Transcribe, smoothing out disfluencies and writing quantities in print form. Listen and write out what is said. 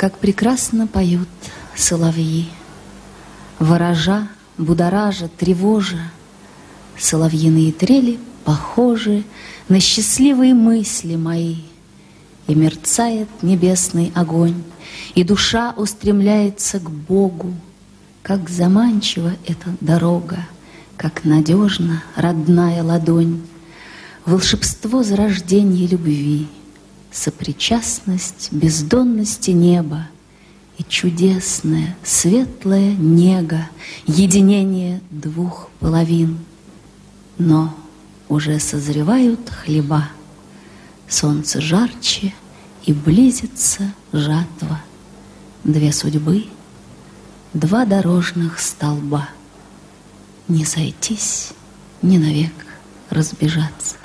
Как прекрасно поют соловьи, ворожа, будоража, тревожа. Соловьиные трели похожи на счастливые мысли мои. И мерцает небесный огонь, и душа устремляется к Богу. Как заманчива эта дорога, как надежна родная ладонь. Волшебство зарождения любви, сопричастность бездонности неба и чудесная светлая нега, единение двух половин. Но уже созревают хлеба, солнце жарче, и близится жатва. Две судьбы, два дорожных столба, не сойтись, ни навек разбежаться.